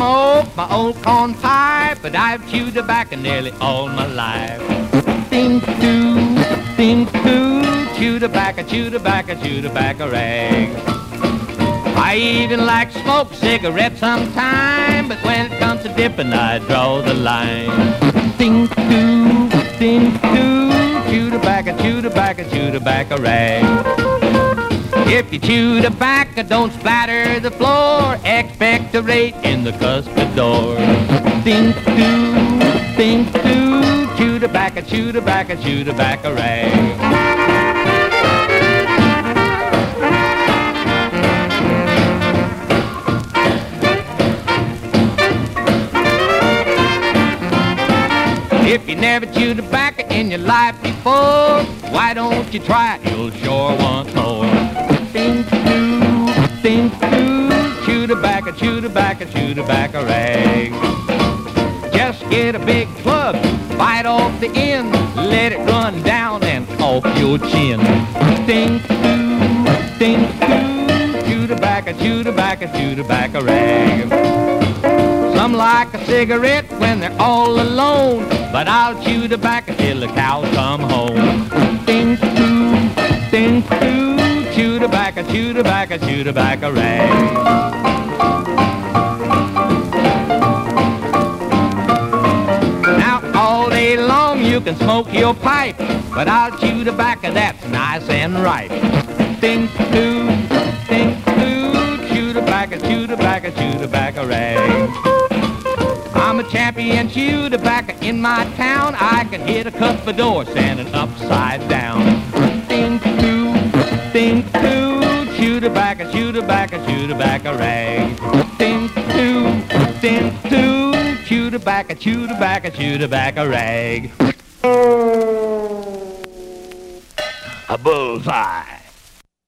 smoke my old corn pipe, but I've chewed tobacco nearly all my life. Think too, chew tobacco, chew tobacco, chew tobacco rag. I even like to smoke cigarettes sometime, but when it comes to dipping, I draw the line. Think too, chew tobacco, chew tobacco, chew tobacco rag. If you chew tobacco, don't splatter the floor. Expect a rate in the custard door. Think too, chew tobacco, chew tobacco, chew tobacco rag. If you never chewed tobacco in your life before, why don't you try it? You'll sure want more. Think too, chew tobacco, chew tobacco, chew tobacco rag. Just get a big plug, bite off the end, let it run down and off your chin. Think too, chew tobacco, chew tobacco, chew tobacco rag. Some like a cigarette when they're all alone, but I'll chew tobacco till the cows come home. Think too, chew tobacco, chew tobacco, chew tobacco rag. Now all day long you can smoke your pipe, but I'll chew tobacco that's nice and ripe. Think too, chew tobacco, chew tobacco, chew tobacco rag. I'm a champion chew tobacco in my town. I can hit a cuspidor standing upside down. Think too, chew tobacco, chew tobacco, chew tobacco rag. Think too, chew tobacco, chew tobacco, chew tobacco rag. A bullseye.